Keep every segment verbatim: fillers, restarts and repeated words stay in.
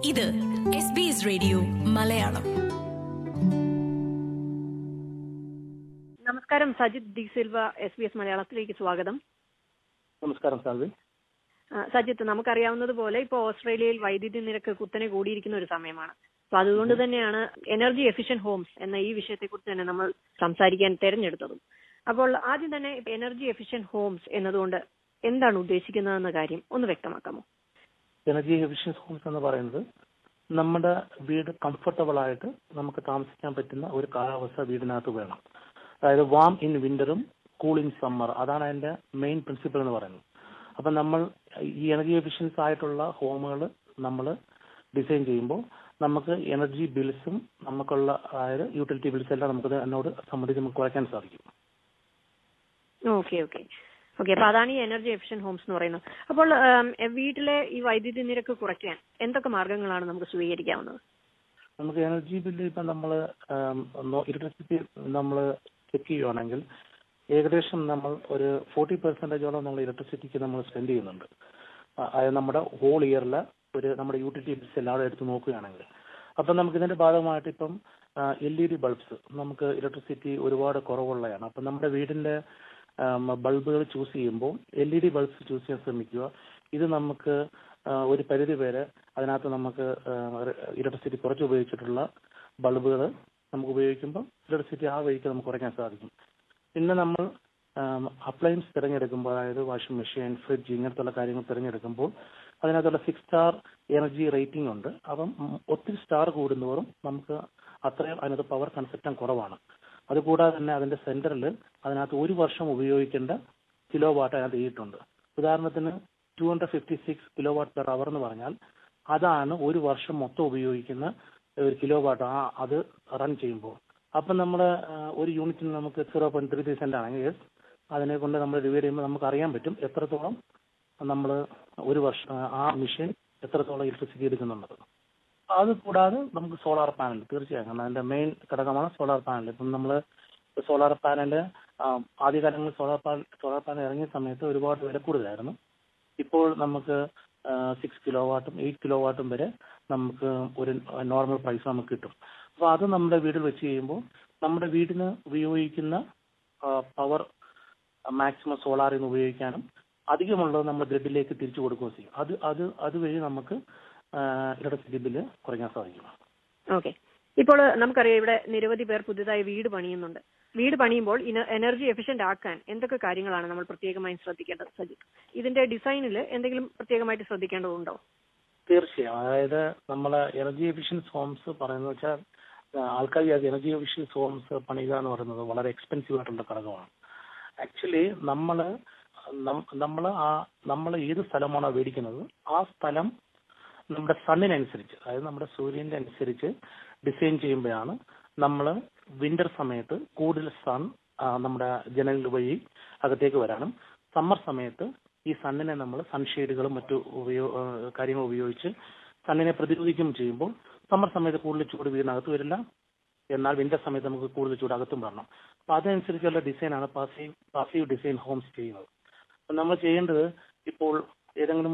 ഇത് S B S radio Malayalam. നമസ്കാരം. Sajith D Silva, S B S മലയാളത്തിലേക്ക് സ്വാഗതം. നമസ്കാരം സാൽവി. സജിത്ത്, നമുക്കറിയാവുന്നതുപോലെ ഇപ്പോൾ ഓസ്ട്രേലിയയിൽ വൈദ്യുതി നിരക്ക് കുത്തനെ കൂടിയിരിക്കുന്ന ഒരു സമയമാണ്. അപ്പൊ അതുകൊണ്ട് തന്നെയാണ് എനർജി എഫിഷ്യന്റ് ഹോംസ് എന്ന ഈ വിഷയത്തെക്കുറിച്ച് തന്നെ നമ്മൾ സംസാരിക്കാൻ തെരഞ്ഞെടുത്തതും. അപ്പോൾ ആദ്യം തന്നെ എനർജി എഫിഷ്യന്റ് ഹോംസ് എന്നതുകൊണ്ട് എന്താണ് ഉദ്ദേശിക്കുന്നതെന്ന കാര്യം ഒന്ന് വ്യക്തമാക്കാമോ? എനർജി എഫിഷ്യൻസി ഹോംസ് എന്ന് പറയുന്നത് നമ്മുടെ വീട് കംഫർട്ടബിൾ ആയിട്ട് നമുക്ക് താമസിക്കാൻ പറ്റുന്ന ഒരു കാലാവസ്ഥ വീടിനകത്ത് വേണം. അതായത് വാം ഇൻ വിന്ററും കൂൾ ഇൻ സമ്മർ, അതാണ് അതിന്റെ മെയിൻ പ്രിൻസിപ്പിൾ എന്ന് പറയുന്നത്. അപ്പം നമ്മൾ ഈ എനർജി എഫിഷ്യൻസ് ആയിട്ടുള്ള ഹോമുകൾ നമ്മൾ ഡിസൈൻ ചെയ്യുമ്പോൾ നമുക്ക് എനർജി ബിൽസും നമുക്കുള്ള അതായത് യൂട്ടിലിറ്റി ബിൽസ് എല്ലാം നമുക്ക് എന്നോട് സംബന്ധിച്ച് നമുക്ക് കുറയ്ക്കാൻ സാധിക്കും. ഓക്കെ ഓക്കെ ഓക്കെ അപ്പൊ അതാണ് ഈ എനർജി എഫിഷ്യന്റ് ഹോംസ് എന്ന് പറയുന്നത്. അപ്പോൾ വീട്ടിലെ ഈ വൈദ്യുതി നിരക്ക് കുറയ്ക്കാൻ എന്തൊക്കെ മാർഗങ്ങളാണ് നമുക്ക് സ്വീകരിക്കാവുന്നത്? നമുക്ക് എനർജി ബില്ല് ഇപ്പം നമ്മൾ ഇലക്ട്രിസിറ്റി നമ്മൾ ചെക്ക് ചെയ്യുകയാണെങ്കിൽ ഏകദേശം നമ്മൾ ഒരു ഫോർട്ടി പെർസെൻറ്റേജോളം നമ്മൾ ഇലക്ട്രിസിറ്റിക്ക് നമ്മൾ സ്പെൻഡ് ചെയ്യുന്നുണ്ട്. അതായത് നമ്മുടെ ഹോൾ ഇയറിലെ ഒരു നമ്മുടെ യൂട്ടിലിറ്റി ബിൽസ് എല്ലാവരും എടുത്ത് നോക്കുകയാണെങ്കിൽ അപ്പം നമുക്ക് ഇതിന്റെ ഭാഗമായിട്ട് ഇപ്പം എൽ ഇ ഡി ബൾബ്സ് നമുക്ക് ഇലക്ട്രിസിറ്റി ഒരുപാട് കുറവുള്ളതാണ്. അപ്പം നമ്മുടെ വീടിന്റെ ബൾബുകൾ ചൂസ് ചെയ്യുമ്പോൾ L E D bulbs choose ചെയ്യാൻ ശ്രമിക്കുക. ഇത് നമുക്ക് ഒരു പരിധി വരെ അതിനകത്ത് നമുക്ക് ഇലക്ട്രിസിറ്റി കുറച്ച് ഉപയോഗിച്ചിട്ടുള്ള ബൾബുകൾ നമുക്ക് ഉപയോഗിക്കുമ്പോൾ ഇലക്ട്രിസിറ്റി ആ വഴിക്ക് നമുക്ക് കുറയ്ക്കാൻ സാധിക്കും. പിന്നെ നമ്മൾ അപ്ലയൻസ് തിരഞ്ഞെടുക്കുമ്പോൾ അതായത് വാഷിംഗ് മെഷീൻ, ഫ്രിഡ്ജ് ഇങ്ങനത്തുള്ള കാര്യങ്ങൾ തിരഞ്ഞെടുക്കുമ്പോൾ അതിനകത്തുള്ള സിക്സ് സ്റ്റാർ എനർജി റേറ്റിംഗ് ഉണ്ട്. അപ്പം ഒത്തിരി സ്റ്റാർ കൂടുന്നതോറും നമുക്ക് അത്രയും അതിനകത്ത് പവർ കൺസപ്ഷൻ കുറവാണ്. അതുകൂടാതെ തന്നെ അതിന്റെ സെന്ററിൽ അതിനകത്ത് ഒരു വർഷം ഉപയോഗിക്കേണ്ട കിലോ വാട്ട് അതിനകത്ത് എഴുതിയിട്ടുണ്ട്. ഉദാഹരണത്തിന് two hundred fifty six kilowatt per hour എന്ന് പറഞ്ഞാൽ അതാണ് ഒരു വർഷം മൊത്തം ഉപയോഗിക്കുന്ന ഒരു കിലോ വാട്ട് ആ അത് റൺ ചെയ്യുമ്പോൾ. അപ്പം നമ്മൾ ഒരു യൂണിറ്റിന് നമുക്ക് zero point three three cent ആണെങ്കിൽ അതിനെ കൊണ്ട് നമ്മൾ ഡിവൈഡ് ചെയ്യുമ്പോൾ നമുക്ക് അറിയാൻ പറ്റും എത്രത്തോളം നമ്മൾ ഒരു വർഷം ആ മെഷീൻ എത്രത്തോളം ഇലക്ട്രിസിറ്റി എടുക്കുന്നുള്ളത്. അത് കൂടാതെ നമുക്ക് സോളാർ പാനൽ തീർച്ചയായും അതിന്റെ മെയിൻ ഘടകമാണ് സോളാർ പാനൽ. ഇപ്പം നമ്മൾ സോളാർ പാനൽ ആദ്യകാലങ്ങളിൽ സോളാർ പാനൽ സോളാർ പാനൽ ഇറങ്ങിയ സമയത്ത് ഒരുപാട് വില കൂടുതലായിരുന്നു. ഇപ്പോൾ നമുക്ക് സിക്സ് കിലോ വാട്ടും എയ്റ്റ് കിലോ വാട്ടും വരെ നമുക്ക് ഒരു നോർമൽ പ്രൈസ് നമുക്ക് കിട്ടും. അപ്പോൾ അത് നമ്മുടെ വീട്ടിൽ വെച്ച് കഴിയുമ്പോൾ നമ്മുടെ വീടിന് ഉപയോഗിക്കുന്ന പവർ മാക്സിമം സോളാറിൽ നിന്ന് ഉപയോഗിക്കാനും അധികമുള്ളത് നമ്മൾ ഗ്രിഡിലേക്ക് തിരിച്ചു കൊടുക്കുകയും ചെയ്യും. അത് അത് അതുവഴി നമുക്ക് ഇലക്ട്രിസിറ്റി ബില്ല് കുറയ്ക്കാൻ സാധിക്കും. ഓക്കെ. ഇപ്പോൾ നമുക്കറിയാം ഇവിടെ നിരവധി പേർ പുതുതായി വീട് പണിയുന്നുണ്ട്. വീട് പണിയുമ്പോൾ എനർജി എഫിഷ്യന്റ് ആക്കാൻ എന്തൊക്കെ കാര്യങ്ങളാണ് നമ്മൾ പ്രത്യേകമായി ശ്രദ്ധിക്കേണ്ടത് സജിത്? ഇതിന്റെ ഡിസൈനിൽ എന്തെങ്കിലും പ്രത്യേകമായിട്ട് ശ്രദ്ധിക്കേണ്ടതുണ്ടോ? തീർച്ചയായും. അതായത് നമ്മൾ എനർജി എഫിഷ്യൻസ് ഹോംസ് പറയുന്നത് വെച്ചാൽ ആൾക്കാർ എനർജി എഫിഷ്യൻസ് ഹോംസ് പണിയുക എന്ന് പറയുന്നത് വളരെ എക്സ്പെൻസീവ് ആയിട്ടുള്ള ഘടകമാണ്. ആക്ച്വലി നമ്മൾ നമ്മൾ ആ നമ്മൾ ഏത് സ്ഥലമാണോ മേടിക്കുന്നത് ആ സ്ഥലം നമ്മുടെ സണ്ണിനനുസരിച്ച് അതായത് നമ്മുടെ സൂര്യന്റെ അനുസരിച്ച് ഡിസൈൻ ചെയ്യുമ്പോഴാണ് നമ്മൾ വിന്റർ സമയത്ത് കൂടുതൽ സൺ നമ്മുടെ ജനൽ വഴി അകത്തേക്ക് വരാനും സമ്മർ സമയത്ത് ഈ സണ്ണിനെ നമ്മൾ സൺഷെയ്ഡുകളും മറ്റു ഉപയോ കാര്യങ്ങൾ ഉപയോഗിച്ച് സണ്ണിനെ പ്രതിരോധിക്കുകയും ചെയ്യുമ്പോൾ സമ്മർ സമയത്ത് കൂടുതൽ ചൂട് വീടിനകത്ത് വരില്ല, എന്നാൽ വിന്റർ സമയത്ത് നമുക്ക് കൂടുതൽ ചൂട് അകത്തും വരണം. അപ്പോൾ അതനുസരിച്ചുള്ള ഡിസൈനാണ് പാസീവ് പാസീവ് ഡിസൈൻ ഹോംസ് ചെയ്യുന്നത്. അപ്പം നമ്മൾ ചെയ്യേണ്ടത് ഇപ്പോൾ ഏതെങ്കിലും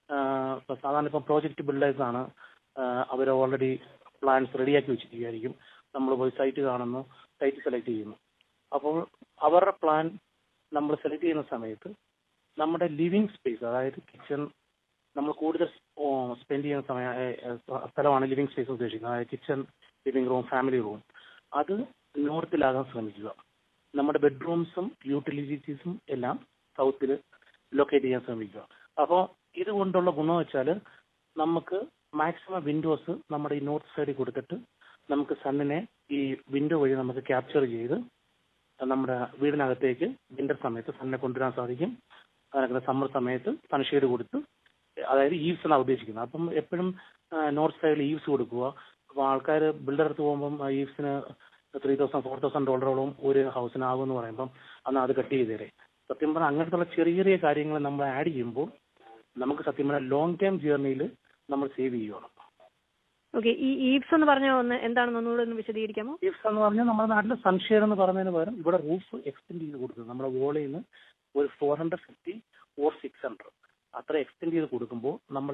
സാധാരണ ഇപ്പം പ്രോജക്റ്റ് ബിൽഡേഴ്സ് ആണ്, അവർ ഓൾറെഡി പ്ലാൻസ് റെഡിയാക്കി വെച്ചിരിക്കുകയായിരിക്കും. നമ്മൾ പോയി സൈറ്റ് കാണുന്നു, സൈറ്റ് സെലക്ട് ചെയ്യുന്നു. അപ്പോൾ അവരുടെ പ്ലാൻ നമ്മൾ സെലക്ട് ചെയ്യുന്ന സമയത്ത് നമ്മുടെ ലിവിങ് സ്പേസ് അതായത് കിച്ചൺ നമ്മൾ കൂടുതൽ സ്പെൻഡ് ചെയ്യുന്ന സമയ സ്ഥലമാണ് ലിവിങ് സ്പേസ് ഉദ്ദേശിക്കുന്നത്. അതായത് kitchen, living room, family room അത് നോർത്തിലാകാൻ ശ്രമിക്കുക. നമ്മുടെ ബെഡ്റൂംസും യൂട്ടിലിറ്റീസും എല്ലാം സൗത്തിൽ ലൊക്കേറ്റ് ചെയ്യാൻ ശ്രമിക്കുക. അപ്പോൾ ഇതുകൊണ്ടുള്ള ഗുണം വെച്ചാൽ നമുക്ക് മാക്സിമം വിൻഡോസ് നമ്മുടെ ഈ നോർത്ത് സൈഡിൽ കൊടുത്തിട്ട് നമുക്ക് സണ്ണിനെ ഈ വിൻഡോ വഴി നമുക്ക് ക്യാപ്ചർ ചെയ്ത് നമ്മുടെ വീടിനകത്തേക്ക് വിന്റർ സമയത്ത് സണ്ണിനെ കൊണ്ടുവരാൻ സാധിക്കും. അതിനകത്ത് സമ്മർ സമയത്ത് സൺഷെയ്ഡ് കൊടുത്ത് അതായത് ഈവ്സ് എന്നാണ് ഉദ്ദേശിക്കുന്നത്. അപ്പം എപ്പോഴും നോർത്ത് സൈഡിൽ ഈവ്സ് കൊടുക്കുക. അപ്പോൾ ആൾക്കാർ ബിൽഡർ അടുത്ത് പോകുമ്പം ഈവ്സിന് ത്രീ തൗസൻഡ് ഫോർ തൗസൻഡ് ഡോളറോളം ഒരു ഹൗസിനാകും എന്ന് പറയുമ്പം അന്ന് അത് കട്ട് ചെയ്തേരെ. സത്യം പറഞ്ഞാൽ അങ്ങനത്തുള്ള ചെറിയ ചെറിയ കാര്യങ്ങൾ നമ്മൾ ആഡ് ചെയ്യുമ്പോൾ നമുക്ക് സത്യം പറഞ്ഞാൽ ലോങ് ടൈം ജേർണിയിൽ നമ്മൾ സേവ് ചെയ്യുകയാണ്. ഓക്കെ. ഈ ഈവ്സ് എന്ന് പറഞ്ഞ ഒന്ന് എന്താണെന്ന് ഒന്നുകൂടെ ഒന്ന് വിശദീകരിക്കാമോ? ഈവ്സ് എന്ന് പറഞ്ഞാൽ നമ്മുടെ നാട്ടിൽ സൺഷെയ്ഡ് എന്ന് പറയുന്നതിന് പകരം ഇവിടെ റൂഫ് എക്സ്റ്റെൻഡ് ചെയ്ത് കൊടുക്കുന്നത് നമ്മുടെ വോളിൽ നിന്ന് ഒരു four hundred fifty or six hundred അത്ര എക്സ്റ്റെൻഡ് ചെയ്ത് കൊടുക്കുമ്പോൾ നമ്മൾ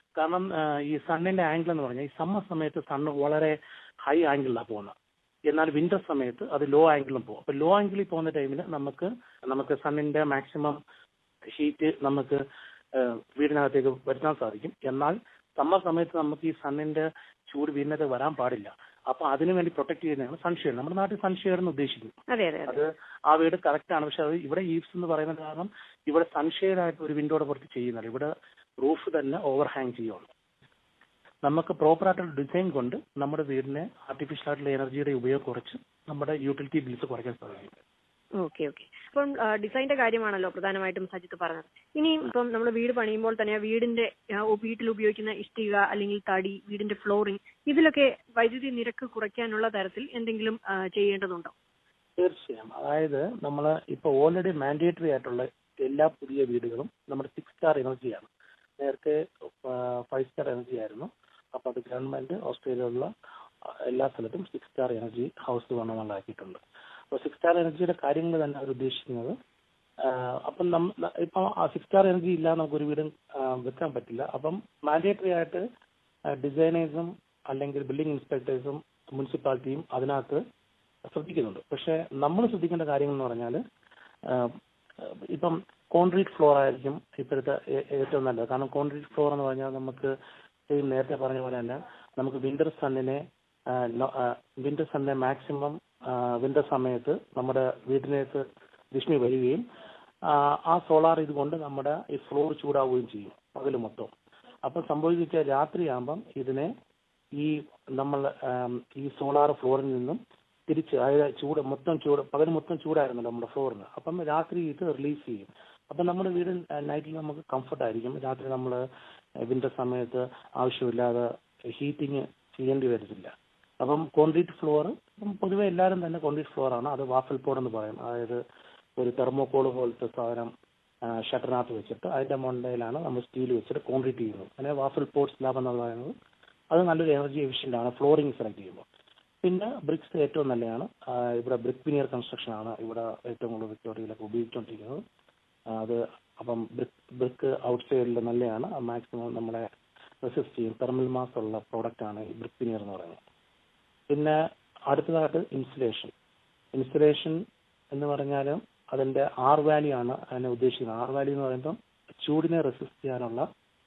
കാരണം ഈ സണ്ണിന്റെ ആംഗിൾ എന്ന് പറഞ്ഞാൽ ഈ സമ്മർ സമയത്ത് സണ്ണ് വളരെ ഹൈ ആംഗിളിലാണ് പോകുന്നത്. എന്നാൽ വിന്റർ സമയത്ത് അത് ലോ ആംഗിളും പോകും. അപ്പൊ ലോ ആംഗിളിൽ പോകുന്ന ടൈമിൽ നമുക്ക് നമുക്ക് സണ്ണിന്റെ മാക്സിമം ഹീറ്റ് നമുക്ക് വീടിനകത്തേക്ക് വരുത്താൻ സാധിക്കും. എന്നാൽ സമ്മർ സമയത്ത് നമുക്ക് ഈ സണ്ണിന്റെ ചൂട് വീടിനകത്ത് വരാൻ പാടില്ല. അപ്പൊ അതിനു വേണ്ടി പ്രൊട്ടക്ട് ചെയ്യുന്നതാണ് സൺഷെയ്ഡ്. നമ്മുടെ നാട്ടിൽ സൺഷെയ്ഡ് എന്ന് ഉദ്ദേശിക്കുന്നു. അത് ആ വീട് കറക്റ്റ് ആണ്. പക്ഷെ അത് ഇവിടെ ഈവ്സ് എന്ന് പറയുന്ന കാരണം ഇവിടെ സൺഷെയ്ഡ് ആയിട്ട് ഒരു വിൻഡോയുടെ പുറത്ത് ചെയ്യുന്നില്ല. ഇവിടെ റൂഫ് തന്നെ ഓവർ ഹാങ് ചെയ്യുള്ളൂ. നമുക്ക് പ്രോപ്പറായിട്ടുള്ള ഡിസൈൻ കൊണ്ട് നമ്മുടെ വീടിനെ ആർട്ടിഫിഷ്യൽ ആയിട്ടുള്ള എനർജിയുടെ ഉപയോഗം കുറച്ച് നമ്മുടെ യൂട്ടിലിറ്റി ബിൽസ് കുറയ്ക്കാൻ സാധിക്കും. ഓക്കെ ഓക്കെ അപ്പം ഡിസൈനിന്റെ കാര്യമാണല്ലോ പ്രധാനമായിട്ടും സജിത്ത് പറഞ്ഞത്. ഇനി ഇപ്പം നമ്മൾ വീട് പണിയുമ്പോൾ തന്നെ വീടിന്റെ വീട്ടിൽ ഉപയോഗിക്കുന്ന ഇഷ്ടിക അല്ലെങ്കിൽ തടി, വീടിന്റെ ഫ്ലോറിംഗ്, ഇതിലൊക്കെ വൈദ്യുതി നിരക്ക് കുറയ്ക്കാനുള്ള തരത്തിൽ എന്തെങ്കിലും ചെയ്യേണ്ടതുണ്ടോ? തീർച്ചയായും. അതായത് നമ്മൾ ഇപ്പൊ ഓൾറെഡി മാൻഡേറ്ററി ആയിട്ടുള്ള എല്ലാ പുതിയ വീടുകളും നമ്മുടെ സിക്സ് സ്റ്റാർ എനർജിയാണ്. നേരത്തെ ഫൈവ് സ്റ്റാർ എനർജി ആയിരുന്നു. അപ്പൊ അത് ഗവൺമെന്റ് ഓസ്ട്രേലിയയിലുള്ള എല്ലാ സ്ഥലത്തും സിക്സ് സ്റ്റാർ എനർജി ഹൗസ് വേണമെന്നുണ്ടാക്കിയിട്ടുണ്ട്. അപ്പോൾ സിക്സ് സ്റ്റാർ എനർജിയുടെ കാര്യങ്ങൾ തന്നെ അവർ ഉദ്ദേശിക്കുന്നത് അപ്പം നമ്മ ഇപ്പം ആ സിക്സ് സ്റ്റാർ എനർജി ഇല്ലാതെ നമുക്കൊരു വീടും വെക്കാൻ പറ്റില്ല. അപ്പം മാൻഡേറ്ററി ആയിട്ട് ഡിസൈനേഴ്സും അല്ലെങ്കിൽ ബിൽഡിംഗ് ഇൻസ്പെക്ടേഴ്സും മുനിസിപ്പാലിറ്റിയും അതിനകത്ത് ശ്രദ്ധിക്കുന്നുണ്ട്. പക്ഷെ നമ്മൾ ശ്രദ്ധിക്കേണ്ട കാര്യങ്ങൾ എന്ന് പറഞ്ഞാൽ ഇപ്പം കോൺക്രീറ്റ് ഫ്ലോർ ആയിരിക്കും ഇപ്പോഴത്തെ ഏറ്റവും നല്ലത്. കാരണം കോൺക്രീറ്റ് ഫ്ലോർ എന്ന് പറഞ്ഞാൽ നമുക്ക് നേരത്തെ പറഞ്ഞ പോലെ തന്നെ നമുക്ക് വിന്റർ സണ്ണിനെ വിന്റർ സണ്ണിനെ മാക്സിമം വിന്റർ സമയത്ത് നമ്മുടെ വീട്ടിലേക്ക് രശ്മി വരികയും ആ സോളാർ ഇതുകൊണ്ട് നമ്മുടെ ഈ ഫ്ലോർ ചൂടാവുകയും ചെയ്യും പകൽ മൊത്തം. അപ്പം സംഭവിച്ച രാത്രിയാകുമ്പം ഇതിനെ ഈ നമ്മൾ ഈ സോളാർ ഫ്ലോറിൽ നിന്നും തിരിച്ച് അതായത് ചൂട് മൊത്തം ചൂട് പകൽ മൊത്തം ചൂടായിരുന്നല്ലോ നമ്മുടെ ഫ്ലോറിന്. അപ്പം രാത്രി ഇത് റിലീസ് ചെയ്യും. അപ്പം നമ്മുടെ വീട് നൈറ്റിൽ നമുക്ക് കംഫർട്ട് ആയിരിക്കും. രാത്രി നമ്മൾ വിന്റർ സമയത്ത് ആവശ്യമില്ലാതെ ഹീറ്റിങ് ചെയ്യേണ്ടി വരത്തില്ല. അപ്പം കോൺക്രീറ്റ് ഫ്ലോർ പൊതുവെ എല്ലാവരും തന്നെ കോൺക്രീറ്റ് ഫ്ലോർ ആണ്. അത് വാഫൽ ബോർഡ് എന്ന് പറയും. അതായത് ഒരു തെർമോകോൾ പോലത്തെ സാധനം ഷട്ടറിനകത്ത് വെച്ചിട്ട് അതിന്റെ മണ്ടയിലാണ് നമ്മൾ സ്റ്റീൽ വെച്ചിട്ട് കോൺക്രീറ്റ് ചെയ്യുന്നത്. അങ്ങനെ വാഫൽ ബോർഡ് സ്ലാബ് എന്ന് പറയുന്നത് അത് നല്ലൊരു എനർജി എഫിഷ്യന്റ് ആണ് ഫ്ലോറിംഗ് സെലക്ട് ചെയ്യുമ്പോൾ. പിന്നെ ബ്രിക്സ് ഏറ്റവും നല്ലതാണ്. ഇവിടെ ബ്രിക്ക് വിനിയർ കൺസ്ട്രക്ഷൻ ആണ് ഇവിടെ ഏറ്റവും കൂടുതൽ വിക്ടോറിയയിലൊക്കെ ഉപയോഗിച്ചുകൊണ്ടിരിക്കുന്നത്. അത് അപ്പം ബ്രിക്ക് ബ്രിക്ക് ഔട്ട് സൈഡിൽ നല്ലതാണ്. മാക്സിമം നമ്മളെ റെസിസ്റ്റ് ചെയ്യും. തെർമൽ മാസ് ഉള്ള പ്രോഡക്റ്റ് ആണ് ഈ ബ്രിക്ക് വിനിയർ എന്ന് പറയുന്നത്. പിന്നെ അടുത്തതായിട്ട് ഇൻസുലേഷൻ. ഇൻസുലേഷൻ എന്ന് പറഞ്ഞാൽ അതിന്റെ ആർ വാല്യൂ ആണ് അതിനെ ഉദ്ദേശിക്കുന്നത്. ആർ വാല്യൂ എന്ന് പറയുമ്പോൾ ചൂടിനെ റെസിസ്റ്റ് ചെയ്യാനുള്ള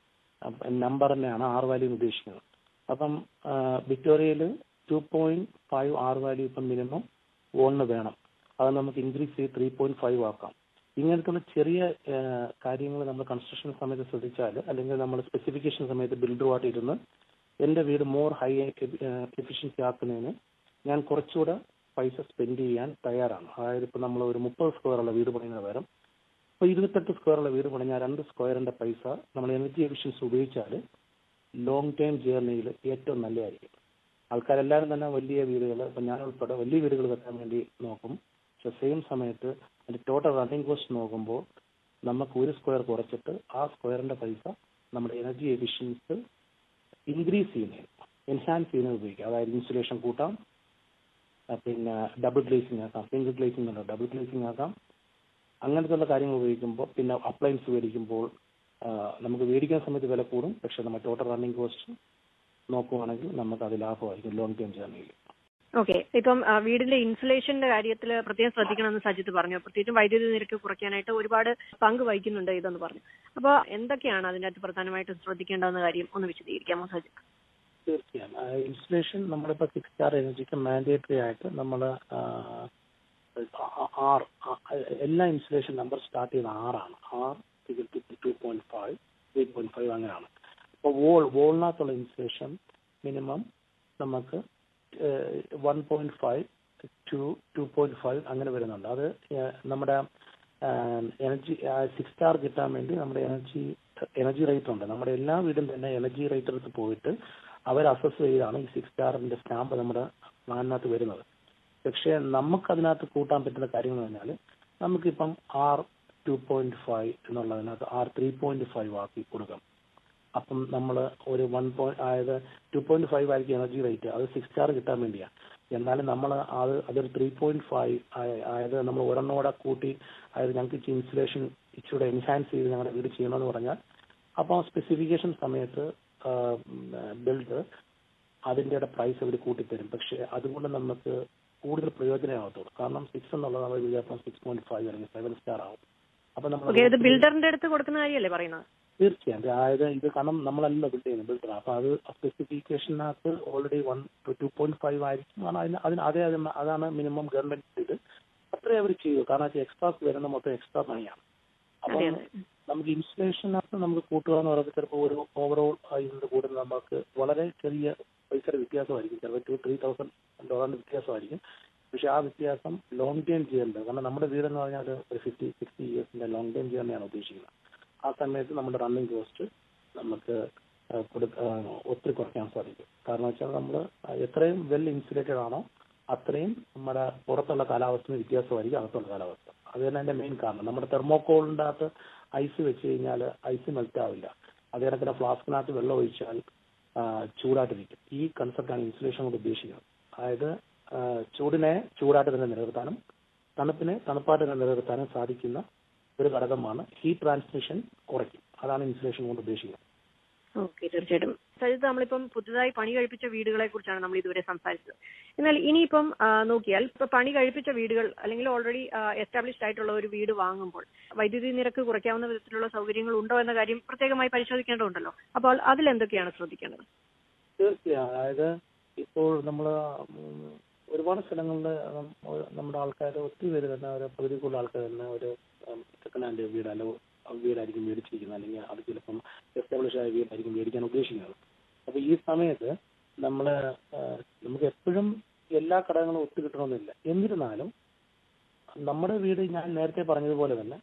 നമ്പർ തന്നെയാണ് ആർ വാല്യൂ എന്ന് ഉദ്ദേശിക്കുന്നത്. അപ്പം വിക്ടോറിയയിൽ two point five R value ഇപ്പം മിനിമം വോളിന് വേണം. അത് നമുക്ക് ഇൻക്രീസ് ചെയ്ത് ത്രീ പോയിന്റ് ഫൈവ് ആക്കാം. ഇങ്ങനത്തുള്ള ചെറിയ കാര്യങ്ങൾ നമ്മൾ കൺസ്ട്രക്ഷൻ സമയത്ത് ശ്രദ്ധിച്ചാൽ അല്ലെങ്കിൽ നമ്മൾ സ്പെസിഫിക്കേഷൻ സമയത്ത് ബിൽഡറുമായിട്ട് ഇരുന്ന് എൻ്റെ വീട് മോർ ഹൈ എഫിഷ്യൻസി ആക്കുന്നതിന് ഞാൻ കുറച്ചുകൂടെ പൈസ സ്പെൻഡ് ചെയ്യാൻ തയ്യാറാണ്. അതായത് ഇപ്പോൾ നമ്മൾ ഒരു മുപ്പത് സ്ക്വയറുള്ള വീട് പണിയുന്ന പകരം ഇപ്പോൾ ഇരുപത്തെട്ട് സ്ക്വയറുള്ള വീട് പണിഞ്ഞാൽ രണ്ട് സ്ക്വയറിന്റെ പൈസ നമ്മൾ എനർജി എഫിഷ്യൻസി ഉപയോഗിച്ചാൽ ലോങ് ടൈം ജേർണിയിൽ ഏറ്റവും നല്ലതായിരിക്കും. ആൾക്കാരെല്ലാവരും തന്നെ വലിയ വീടുകൾ, ഇപ്പം ഞാൻ ഉൾപ്പെടെ വലിയ വീടുകൾ വെക്കാൻ വേണ്ടി നോക്കും. പക്ഷെ സെയിം സമയത്ത് അതിന്റെ ടോട്ടൽ റണ്ണിങ് കോസ്റ്റ് നോക്കുമ്പോൾ നമുക്ക് ഒരു സ്ക്വയർ കുറച്ചിട്ട് ആ സ്ക്വയറിന്റെ പൈസ നമ്മുടെ എനർജി എഫിഷ്യൻസി ഇൻക്രീസ് ചെയ്യുന്നതിന് എൻഹാൻസ് ചെയ്യുന്നതിന് ഉപയോഗിക്കാം. അതായത് ഇൻസുലേഷൻ കൂട്ടാം, പിന്നെ ഡബിൾ ഗ്ലേസിംഗ് ആക്കാം, സിംഗിൾ ഗ്ലേസിംഗ് അല്ല ഡബിൾ ഗ്ലേസിംഗ് ആക്കാം. അങ്ങനത്തെ കാര്യങ്ങൾ ഉപയോഗിക്കുമ്പോൾ പിന്നെ അപ്ലയൻസ് മേടിക്കുമ്പോൾ നമുക്ക് മേടിക്കുന്ന സമയത്ത് വില കൂടും. പക്ഷെ നമ്മുടെ ടോട്ടൽ റണ്ണിങ് കോസ്റ്റ് നോക്കുവാണെങ്കിൽ നമുക്ക് അത് ലാഭമായിരിക്കും ലോങ് ടൈം ജേർണിയിൽ. ഓക്കെ, ഇപ്പം വീടിന്റെ ഇൻസുലേഷന്റെ കാര്യത്തിൽ പ്രത്യേകം ശ്രദ്ധിക്കണമെന്ന് സജിത്ത് പറഞ്ഞു. പ്രത്യേകിച്ചും വൈദ്യുതി നിരക്ക് കുറയ്ക്കാനായിട്ട് ഒരുപാട് പങ്ക് വഹിക്കുന്നുണ്ട് ഇതെന്ന് പറഞ്ഞു. അപ്പോൾ എന്തൊക്കെയാണ് അതിൻ്റെ അകത്ത് പ്രധാനമായിട്ടും ശ്രദ്ധിക്കേണ്ടെന്ന കാര്യം ഒന്ന് വിശദീകരിക്കാമോ സജിത്ത്? തീർച്ചയായും. ഇൻസുലേഷൻ നമ്മളിപ്പോൾ സിക്സ് സ്റ്റാർ എനർജിക്ക് മാൻഡേറ്ററി ആയിട്ട് നമ്മൾ ആർ എല്ലാ ഇൻസുലേഷൻ നമ്പർ സ്റ്റാർട്ട് ചെയ്യുന്ന ആറാണ്. R two point five three point five അങ്ങനെയാണ്. അപ്പോൾ വോൾ വോളിനകത്തുള്ള ഇൻസുലേഷൻ മിനിമം നമുക്ക് one point five two two point five അങ്ങനെ വരുന്നുണ്ട്. അത് നമ്മുടെ എനർജി സിക്സ് സ്റ്റാർ കിട്ടാൻ വേണ്ടി നമ്മുടെ എനർജി എനർജി റേറ്റർ ഉണ്ട്. നമ്മുടെ എല്ലാ വീടും തന്നെ എനർജി റേറ്റർ അടുത്ത് പോയിട്ട് അവർ അസസ് ചെയ്താണ് ഈ സിക്സ് സ്റ്റാറിന്റെ സ്റ്റാമ്പ് നമ്മുടെ പ്ലാനിനകത്ത് വരുന്നത്. പക്ഷേ നമുക്ക് അതിനകത്ത് കൂട്ടാൻ പറ്റുന്ന കാര്യങ്ങൾ എന്ന് പറഞ്ഞാൽ നമുക്കിപ്പം ആർ ടു പോയിന്റ് ഫൈവ് എന്നുള്ളതിനകത്ത് ആർ ത്രീ പോയിന്റ് ഫൈവ് ആക്കി കൊടുക്കാം. അപ്പം നമ്മൾ ഒരു വൺ പോയിന്റ് അതായത് ടു പോയിന്റ് ഫൈവ് ആയിരിക്കും എനർജി റേറ്റ്. അത് സിക്സ് സ്റ്റാർ കിട്ടാൻ വേണ്ടിയാണ്. എന്നാലും നമ്മൾ അത് അതൊരു ത്രീ പോയിന്റ് ഫൈവ് അതായത് നമ്മൾ ഒരെണ്ണോടെ കൂട്ടി അതായത് ഞങ്ങൾക്ക് ഇൻസുലേഷൻ ഇച്ചിരി എൻഹാൻസ് ചെയ്ത് ഞങ്ങളുടെ വീട് ചെയ്യണമെന്ന് പറഞ്ഞാൽ അപ്പോൾ സ്പെസിഫിക്കേഷൻ സമയത്ത് ബിൽഡ് അതിൻ്റെ പ്രൈസ് അവർ കൂട്ടിത്തരും. പക്ഷേ അതുകൊണ്ട് നമുക്ക് കൂടുതൽ പ്രയോജനമാകത്തുള്ളൂ. കാരണം സിക്സ് എന്നുള്ളത് നമ്മൾ വിചാരിച്ചാൽ സിക്സ് പോയിന്റ് ഫൈവ് അല്ലെങ്കിൽ സെവൻ സ്റ്റാർ ആവും. അപ്പൊ നമ്മൾ ബിൽഡറിന്റെ അടുത്ത് കൊടുക്കുന്ന കാര്യമല്ലേ പറയുന്നത്? തീർച്ചയായും. അതായത് ഇത് കാരണം നമ്മളല്ല ബിൽഡ് ചെയ്യുന്നത്, ബിൽഡർ. അപ്പൊ അത് സ്പെസിഫിക്കേഷനകത്ത് already one two point five ആയിരിക്കും. കാരണം അതിന് അതിന് അതേ അതാണ് മിനിമം ഗവൺമെന്റ് ഇത് അത്രേ അവർ ചെയ്യൂ. കാരണം വെച്ചാൽ എക്സ്ട്രാസ് വരുന്ന മൊത്തം എക്സ്ട്രാ പണിയാണ്. അപ്പം നമുക്ക് ഇൻസ്റ്റലേഷനകത്ത് നമുക്ക് കൂട്ടുക എന്ന് പറയുമ്പോൾ ചിലപ്പോൾ ഒരു ഓവറോൾ ഇതിന്റെ കൂടെ നമുക്ക് വളരെ ചെറിയ പൈസയുടെ വ്യത്യാസമായിരിക്കും. ചിലപ്പോൾ ടു ത്രീ തൗസൻഡ് ഡോളറിന്റെ വ്യത്യാസമായിരിക്കും. പക്ഷെ ആ വ്യത്യാസം ലോങ് ടൈം ചെയ്യേണ്ടത്. കാരണം നമ്മുടെ വീടെന്ന് പറഞ്ഞാൽ ഒരു ഫിഫ്റ്റി സിക്സ്റ്റി ഇയേഴ്സിന്റെ ലോങ് ടൈം ചെയ്യാനാണ് ഉദ്ദേശിക്കുന്നത്. ആ സമയത്ത് നമ്മുടെ റണ്ണിങ് കോസ്റ്റ് നമുക്ക് ഒത്തിരി കുറയ്ക്കാൻ സാധിക്കും. കാരണം വെച്ചാൽ നമ്മൾ എത്രയും വെൽ ഇൻസുലേറ്റഡ് ആണോ അത്രയും നമ്മുടെ പുറത്തുള്ള കാലാവസ്ഥ വ്യത്യാസമായിരിക്കും അകത്തുള്ള കാലാവസ്ഥ. അത് തന്നെ അതിന്റെ മെയിൻ കാരണം. നമ്മുടെ തെർമോക്കോളിൻ്റെ അകത്ത് ഐസ് വെച്ച് കഴിഞ്ഞാൽ ഐസ് മെൽറ്റ് ആവില്ല. അതേ കണക്കിന് ഫ്ലാസ്കിനകത്ത് വെള്ളം ഒഴിച്ചാൽ ചൂടായിട്ടിരിക്കും. ഈ കൺസെപ്റ്റാണ് ഇൻസുലേഷൻ കൊണ്ട് ഉദ്ദേശിക്കുന്നത്. അതായത് ചൂടിനെ ചൂടായിട്ട് തന്നെ നിലനിർത്താനും തണുപ്പിനെ തണുപ്പായിട്ട് തന്നെ നിലനിർത്താനും സാധിക്കുന്ന ഒരു ഘടകമാണ്. ഹീറ്റ് ട്രാൻസ്മിഷൻ കുറയ്ക്കും. അതാണ് ഇൻസുലേഷൻ കൊണ്ട് ഉദ്ദേശിക്കുന്നത്. ഓക്കെ, തീർച്ചയായിട്ടും. സജിത്ത്, നമ്മളിപ്പം പുതുതായി പണി കഴിപ്പിച്ച വീടുകളെ കുറിച്ചാണ് നമ്മൾ ഇതുവരെ സംസാരിച്ചത്. എന്നാൽ ഇനിയിപ്പം നോക്കിയാൽ ഇപ്പൊ പണി കഴിപ്പിച്ച വീടുകൾ അല്ലെങ്കിൽ ഓൾറെഡി എസ്റ്റാബ്ലിഷ്ഡ് ആയിട്ടുള്ള ഒരു വീട് വാങ്ങുമ്പോൾ വൈദ്യുതി നിരക്ക് കുറയ്ക്കാവുന്ന വിധത്തിലുള്ള സൗകര്യങ്ങൾ ഉണ്ടോ എന്ന കാര്യം പ്രത്യേകമായി പരിശോധിക്കേണ്ടതുണ്ടല്ലോ. അപ്പോൾ അതിലെന്തൊക്കെയാണ് ശ്രദ്ധിക്കേണ്ടത്? തീർച്ചയായും. അതായത് ഇപ്പോൾ നമ്മൾ ഒരുപാട് സ്ഥലങ്ങളിൽ നമ്മുടെ ആൾക്കാർ ഒത്തിരി പേര് തന്നെ ഒരു പകുതി കൂടുതൽ ആൾക്കാർ തന്നെ ഒരു സെക്കൻഡ് ഹാൻഡ് വീട് അല്ല വീടായിരിക്കും മേടിച്ചിരിക്കുന്നത്, അല്ലെങ്കിൽ അത് ചിലപ്പം എസ്റ്റാബ്ലിഷ് ആയ വീടായിരിക്കും മേടിക്കാൻ ഉദ്ദേശിക്കുന്നത്. അപ്പൊ ഈ സമയത്ത് നമ്മൾ നമുക്ക് എപ്പോഴും എല്ലാ ഘടകങ്ങളും ഒത്തു കിട്ടണമെന്നില്ല. എന്നിരുന്നാലും നമ്മുടെ വീട് ഞാൻ നേരത്തെ പറഞ്ഞതുപോലെ തന്നെ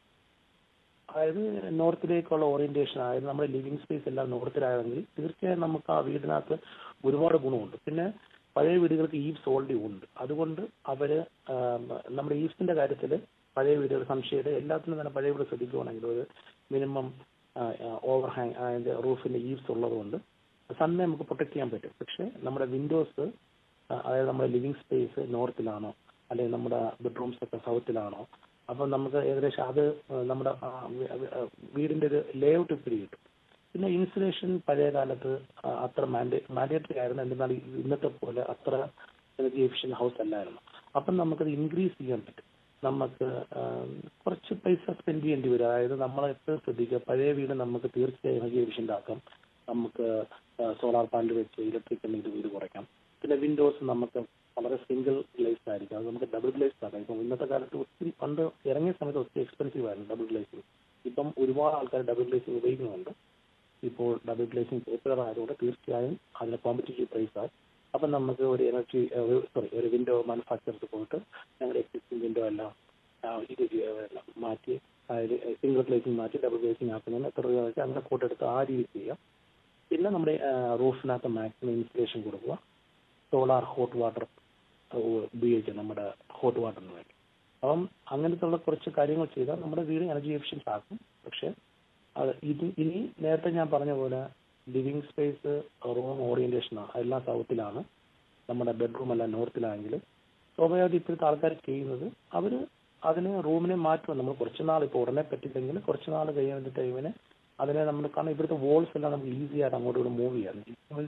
അതായത് നോർത്തിലേക്കുള്ള ഓറിയന്റേഷൻ, അതായത് നമ്മുടെ ലിവിങ് സ്പേസ് എല്ലാം നോർത്തിലായെങ്കിൽ തീർച്ചയായും നമുക്ക് ആ വീടിനകത്ത് ഒരുപാട് ഗുണമുണ്ട്. പിന്നെ പഴയ വീടുകൾക്ക് ഈവ്സ് ഓൾറെഡി ഉണ്ട്. അതുകൊണ്ട് അവര് നമ്മുടെ ഈവ്സിന്റെ കാര്യത്തിൽ പഴയ വീടുകൾ സംശയയുടെ എല്ലാത്തിനും തന്നെ പഴയ വീട് ശ്രദ്ധിക്കുകയാണെങ്കിൽ ഒരു മിനിമം ഓവർ ഹാങ് അതിന്റെ റൂഫിന്റെ ഈവ്സ് ഉള്ളതുകൊണ്ട് സണ്ണിനെ നമുക്ക് പ്രൊട്ടക്ട് ചെയ്യാൻ പറ്റും. പക്ഷെ നമ്മുടെ വിൻഡോസ് അതായത് നമ്മുടെ ലിവിങ് സ്പേസ് നോർത്തിലാണോ അല്ലെങ്കിൽ നമ്മുടെ ബെഡ്റൂംസ് ഒക്കെ സൗത്തിലാണോ, അപ്പം നമുക്ക് ഏകദേശം അത് നമ്മുടെ വീടിന്റെ ഒരു ലേ ഔട്ട് ഇപ്പിടി കിട്ടും. പിന്നെ ഇൻസുലേഷൻ പഴയ കാലത്ത് അത്ര മാൻഡേ മാൻഡേറ്ററി ആയിരുന്നു. എന്നാൽ ഇന്നത്തെ പോലെ അത്ര എനർജി എഫിഷ്യന്റ് ഹൗസ് അല്ലായിരുന്നു. അപ്പം നമുക്കത് ഇൻക്രീസ് ചെയ്യാൻ പറ്റും. നമുക്ക് കുറച്ച് പൈസ സ്പെൻഡ് ചെയ്യേണ്ടി വരും. അതായത് നമ്മൾ എപ്പോഴും ശ്രദ്ധിക്കുക, പഴയ വീട് നമുക്ക് തീർച്ചയായും എനർജി എഫിഷ്യന്റ് ആക്കാം. നമുക്ക് സോളാർ പാനൽ വെച്ച് ഇലക്ട്രിക് എനർജി വീട് കുറയ്ക്കാം. പിന്നെ വിൻഡോസ് നമുക്ക് വളരെ സിംഗിൾ ഗ്ലേസ് ആയിരിക്കും, അത് നമുക്ക് ഡബിൾ ഗ്ലേസ് ആക്കാം. ഇപ്പം ഇന്നത്തെ കാലത്ത് ഒത്തിരി പണ്ട് ഇറങ്ങിയ സമയത്ത് ഒത്തിരി എക്സ്പെൻസീവ് ആയിരുന്നു ഡബിൾ ഗ്ലേസിംഗ്. ഇപ്പം ഒരുപാട് ആൾക്കാർ ഡബിൾ ഗ്ലേസിംഗ് ഉപയോഗിക്കുന്നുണ്ട്. ഇപ്പോൾ ഡബിൾ ഗ്ലേസിംഗ് പോപ്പുലർ ആയതുകൊണ്ട് തീർച്ചയായും അതിന് കോമ്പറ്റീറ്റീവ് പ്രൈസായി. അപ്പം നമുക്ക് ഒരു എനർജി സോറി ഒരു വിൻഡോ മാനുഫാക്ചർക്ക് പോയിട്ട് ഞങ്ങളുടെ എക്സിസ്റ്റിംഗ് വിൻഡോ എല്ലാം ഇത് മാറ്റി അതായത് സിംഗിൾ ഗ്ലേസിംഗ് മാറ്റി ഡബിൾ ഗ്ലേസിംഗ് ആക്കുന്നതിന് എത്ര രൂപ വെച്ചാൽ അങ്ങനെ കൂട്ടെടുത്ത് ആ രീതി ചെയ്യാം. പിന്നെ നമ്മുടെ റൂഫിനകത്ത് മാക്സിമം ഇൻസുലേഷൻ കൊടുക്കുക. സോളാർ ഹോട്ട് വാട്ടർ ഉപയോഗിക്കുക നമ്മുടെ ഹോട്ട് വാട്ടറിന് വേണ്ടി. അപ്പം അങ്ങനത്തെ ഉള്ള കുറച്ച് കാര്യങ്ങൾ ചെയ്താൽ നമ്മുടെ വീട് എനർജി എഫിഷ്യൻസ് ആക്കും. പക്ഷെ അത് ഇത് ഇനി നേരത്തെ ഞാൻ പറഞ്ഞ പോലെ ലിവിങ് സ്പേസ് റൂം ഓറിയന്റേഷനാണ് എല്ലാം സൗത്തിലാണ്, നമ്മുടെ ബെഡ്റൂം എല്ലാം നോർത്തിലാണെങ്കിൽ സ്വാഭാവികമായിട്ട് ഇപ്പോഴത്തെ ആൾക്കാർ ചെയ്യുന്നത് അവർ അതിന് റൂമിനെ മാറ്റുക. നമ്മൾ കുറച്ച് നാൾ ഇപ്പോൾ ഉടനെ പറ്റില്ലെങ്കിൽ കുറച്ച് നാൾ കഴിയുന്ന ടൈമിന് അതിനെ നമ്മൾ കാരണം ഇവിടുത്തെ വോൾസ് എല്ലാം നമുക്ക് ഈസി ആയിട്ട് അങ്ങോട്ട് ഇവിടെ മൂവ് ചെയ്യാം.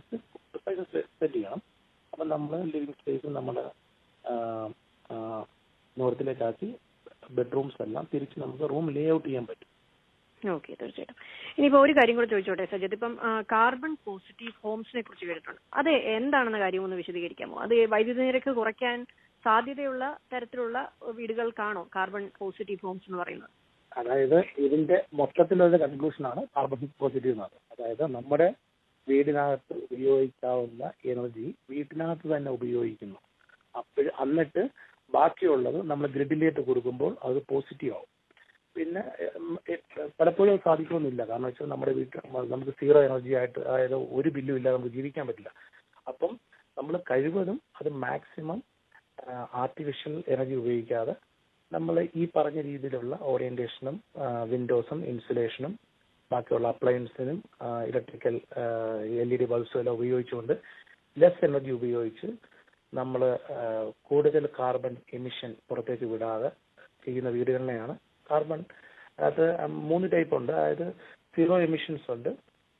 സെറ്റ് ചെയ്യണം. അപ്പം നമ്മൾ ലിവിങ് സ്പേസ് നമ്മുടെ നോർത്തിലേക്കാക്കി ബെഡ്റൂംസ് എല്ലാം തിരിച്ച് നമുക്ക് റൂം ലേ ഔട്ട് ചെയ്യാൻ പറ്റും. ഓക്കെ, തീർച്ചയായിട്ടും. ഇനിയിപ്പോ ഒരു കാര്യം കൂടെ ചോദിച്ചോട്ടെ സജിത്ത്, ഇപ്പം കാർബൺ പോസിറ്റീവ് ഹോംസിനെ കുറിച്ച് കേട്ടിട്ടുണ്ട്. അത് എന്താണെന്ന കാര്യം ഒന്ന് വിശദീകരിക്കാമോ? അത് വൈദ്യുതി നിരക്ക് കുറയ്ക്കാൻ സാധ്യതയുള്ള തരത്തിലുള്ള വീടുകൾക്കാണോ കാർബൺ പോസിറ്റീവ് ഹോംസ് എന്ന് പറയുന്നത്? അതായത് ഇതിന്റെ മൊത്തത്തിലുള്ള കൺക്ലൂഷനാണ് കാർബൺ പോസിറ്റീവ് എന്ന് പറയുന്നത്. അതായത് നമ്മുടെ വീടിനകത്ത് ഉപയോഗിക്കാവുന്ന എനർജി വീട്ടിനകത്ത് തന്നെ ഉപയോഗിക്കുന്നു. അപ്പോൾ എന്നിട്ട് ബാക്കിയുള്ളത് നമ്മൾ ഗ്രിഡിലേക്ക് കൊടുക്കുമ്പോൾ അത് പോസിറ്റീവ് ആവും. പിന്നെ പലപ്പോഴും സാധിക്കുമെന്നില്ല. കാരണം വെച്ചാൽ നമ്മുടെ വീട്ടിൽ നമുക്ക് സീറോ എനർജി ആയിട്ട് അതായത് ഒരു ബില്ലും ഇല്ലാതെ നമുക്ക് ജീവിക്കാൻ പറ്റില്ല. അപ്പം നമ്മൾ കഴിവതും അത് മാക്സിമം ആർട്ടിഫിഷ്യൽ എനർജി ഉപയോഗിക്കാതെ നമ്മൾ ഈ പറഞ്ഞ രീതിയിലുള്ള ഓറിയന്റേഷനും വിൻഡോസും ഇൻസുലേഷനും ബാക്കിയുള്ള അപ്ലയൻസിനും ഇലക്ട്രിക്കൽ എൽ ഇ ഡി ബൾബും എല്ലാം ഉപയോഗിച്ചുകൊണ്ട് ലെസ് എനർജി ഉപയോഗിച്ച് നമ്മൾ കൂടുതൽ കാർബൺ എമിഷൻ പുറത്തേക്ക് വിടാതെ ചെയ്യുന്ന വീടുകളിലെയാണ് കാർബൺ. അത് മൂന്ന് ടൈപ്പ് ഉണ്ട്. അതായത് സീറോ എമിഷൻസ് ഉണ്ട്,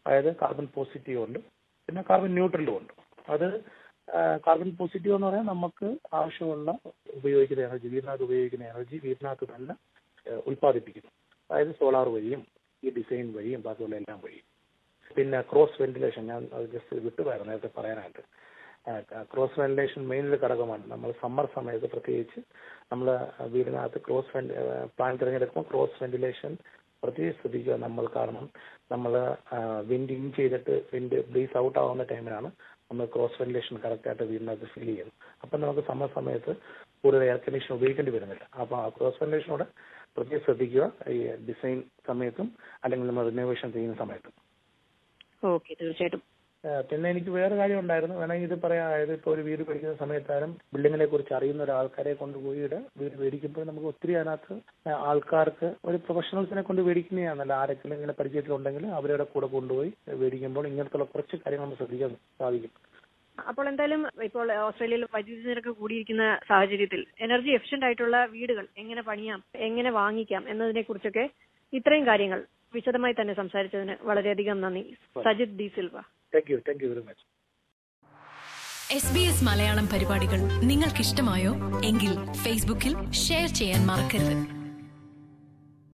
അതായത് കാർബൺ പോസിറ്റീവ് ഉണ്ട്, പിന്നെ കാർബൺ ന്യൂട്രലും ഉണ്ട്. അത് കാർബൺ പോസിറ്റീവ് എന്ന് പറയാൻ നമുക്ക് ആവശ്യമുള്ള ഉപയോഗിക്കുന്ന എനർജി, വീടിനകത്ത് ഉപയോഗിക്കുന്ന എനർജി വീടിനകത്ത് തന്നെ ഉൽപ്പാദിപ്പിക്കുന്നു. അതായത് സോളാർ വഴിയും ഈ ഡിസൈൻ വഴിയും ബാക്കിയുള്ള എല്ലാം വഴിയും. പിന്നെ ക്രോസ് വെന്റിലേഷൻ, ഞാൻ അത് ജസ്റ്റ് വിട്ടുപോയിരുന്നു നേരത്തെ പറയാനായിട്ട്. ക്രോസ് വെന്റിലേഷൻ മെയിൻ ഒരു ഘടകമാണ്. നമ്മൾ സമ്മർ സമയത്ത് പ്രത്യേകിച്ച് നമ്മൾ വീടിനകത്ത് ക്രോസ് വെന്റ് പ്ലാൻ തിരഞ്ഞെടുക്കുമ്പോൾ ക്രോസ് വെന്റിലേഷൻ പ്രത്യേകിച്ച് ശ്രദ്ധിക്കുക നമ്മൾ. കാരണം നമ്മൾ വിൻഡ് ഇൻ ചെയ്തിട്ട് വിൻഡ് ബ്രീസ് ഔട്ട് ആവുന്ന ടൈമിലാണ് നമ്മൾ ക്രോസ് വെന്റിലേഷൻ കറക്റ്റായിട്ട് വീടിനകത്ത് ഫീൽ ചെയ്യുന്നത്. അപ്പം നമുക്ക് സമ്മർ സമയത്ത് കൂടുതൽ എയർ കണ്ടീഷൻ ഉപയോഗിക്കേണ്ടി വരുന്നില്ല. അപ്പോൾ ആ ക്രോസ് വെന്റിലേഷനോടെ പ്രത്യേകം ശ്രദ്ധിക്കുക ഈ ഡിസൈൻ സമയത്തും അല്ലെങ്കിൽ നമ്മൾ റിനോവേഷൻ ചെയ്യുന്ന സമയത്തും. ഓക്കെ, തീർച്ചയായിട്ടും. പിന്നെ എനിക്ക് വേറെ കാര്യം ഉണ്ടായിരുന്നു, വേണമെങ്കിൽ ഇത് പറയാം. അതായത് ഇപ്പോൾ ഒരു വീട് മേടിക്കുന്ന സമയത്തായാലും ബിൽഡിങ്ങിനെ കുറിച്ച് അറിയുന്ന ഒരാൾക്കാരെ കൊണ്ട് പോയിട്ട് വീട് മേടിക്കുമ്പോൾ നമുക്ക് ഒത്തിരി അതിനകത്ത് ആൾക്കാർക്ക് ഒരു പ്രൊഫഷണൽസിനെ കൊണ്ട് മേടിക്കുന്നതാണല്ലോ. ആരെങ്കിലും ഇങ്ങനെ പരിചയത്തിലുണ്ടെങ്കിൽ അവരുടെ കൂടെ കൊണ്ടുപോയി മേടിക്കുമ്പോൾ ഇങ്ങനത്തുള്ള കുറച്ച് കാര്യങ്ങൾ നമുക്ക് ശ്രദ്ധിക്കാൻ സാധിക്കും. അപ്പോൾ എന്തായാലും ഇപ്പോൾ ഓസ്ട്രേലിയയിൽ വൈദ്യുതി നിരക്ക് കൂടിയിരിക്കുന്ന സാഹചര്യത്തിൽ എനർജി എഫിഷ്യന്റ് ആയിട്ടുള്ള വീടുകൾ എങ്ങനെ പണിയാം, എങ്ങനെ വാങ്ങിക്കാം എന്നതിനെ കുറിച്ചൊക്കെ ഇത്രയും കാര്യങ്ങൾ വിശദമായി തന്നെ സംസാരിച്ചതിന് വളരെയധികം നന്ദി Sajith D Silva. Thank you thank you very much. S B S Malayalam പരിപാടികൾ നിങ്ങൾക്കിഷ്ടമായോ? എങ്കിൽ ഫേസ്ബുക്കിൽ ഷെയർ ചെയ്യാൻ മറക്കരുത്.